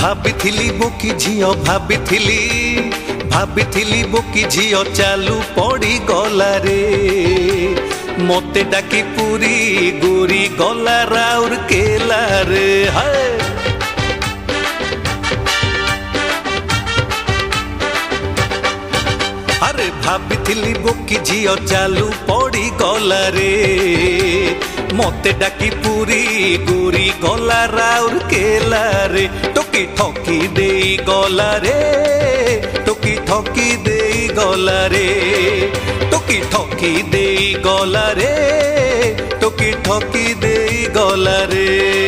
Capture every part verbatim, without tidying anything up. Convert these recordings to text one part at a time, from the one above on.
भाभी बोकी झियो भाभी भाभी बोकी झियो चालू पड़ी गला रे मते डाकी पूरी गोरी गला राउर केला रे हाय अरे भाभी बोकी झियो चालू पड़ी गला रे मते डाकी पूरी गोरी गला राउर केला रे टोकी ठोकी देई गला रे टोकी ठोकी देई गला रे टोकी ठोकी देई गला रे टोकी ठोकी देई गला रे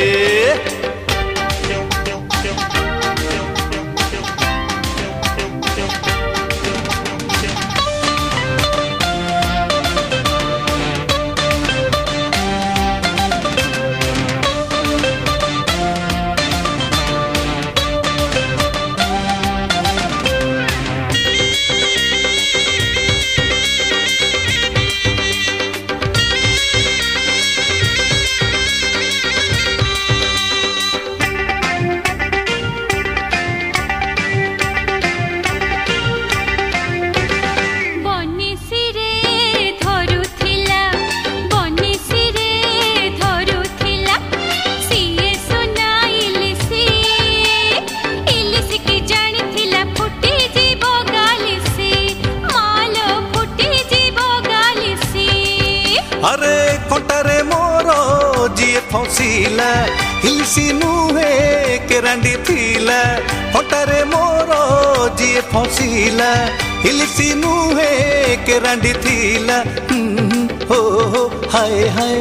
अरे कंटारे मोरो जीए फसिला हिलसी नुहे केरांडी थिला कंटारे मोरो जीए फसिला हिलसी नुहे केरांडी थिला हो हो हाय हाय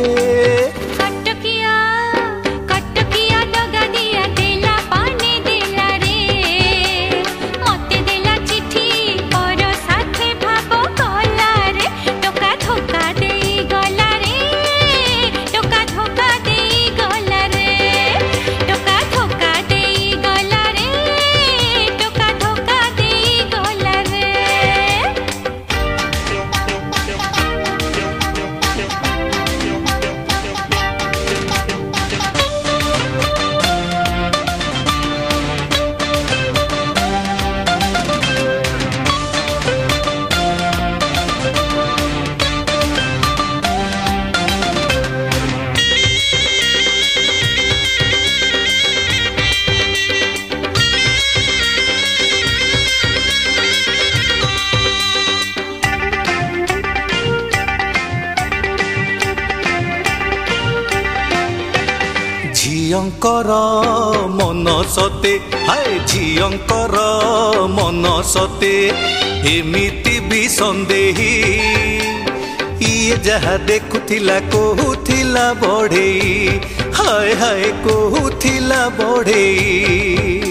झियंकर मन सते हाय झियंकर मन सते एमिति भी संदेही ये जहा देखुथिला कहूथिला बढ़ेई हाय हाय कहूथिला बढ़ेई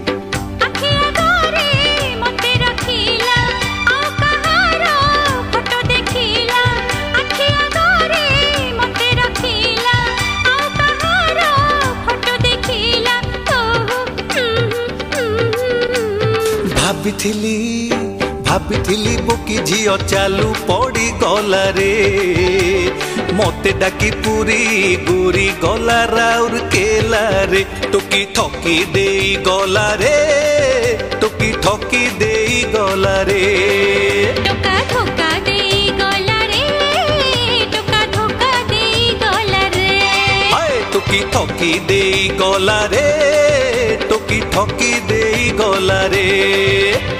भाभी भाभी बोकी झियो चालू पड़ी गला रे मते डाकी पूरी गोरी गला राउर केला रे टोकी ठोकी देई गला रे टोकी ठोकी देई गला रे टोका ठोका देई गला रे टोका ठोका देई गला रे हाय टोकी ठोकी देई गला रे टोकी ठोकी देई गला रे।